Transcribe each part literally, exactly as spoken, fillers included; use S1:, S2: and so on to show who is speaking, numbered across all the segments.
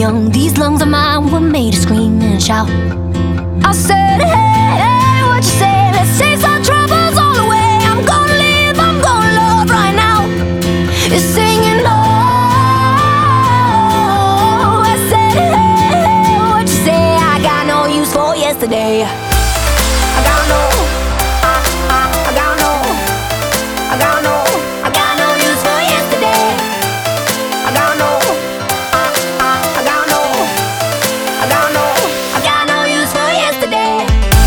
S1: young. These lungs of mine were made to scream and shout. I said, hey, hey, what you say? Let's chase our troubles all away. I'm gonna live, I'm gonna love right now. It's singing, oh. I said, hey, hey, what you say? I got no use for yesterday. I got no, I, I, I got no, I got no, I got no use for yesterday. I got no, I, I, I got no, I got no, I got no use for yesterday.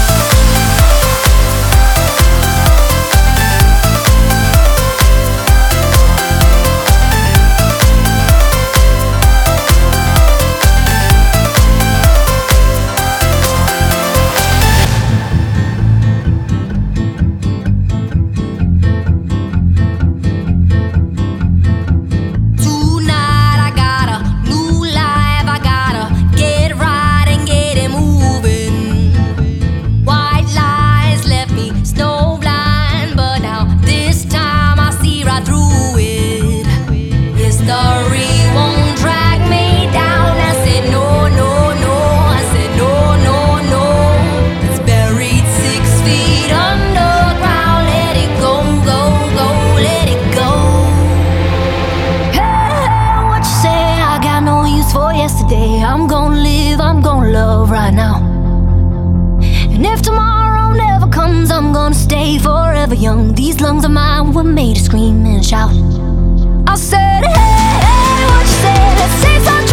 S1: Yesterday, I'm gonna live, I'm gonna love right now. And if tomorrow never comes, I'm gonna stay forever young. These lungs of mine were made to scream and shout. I said, hey, hey, what you say? Let's say something.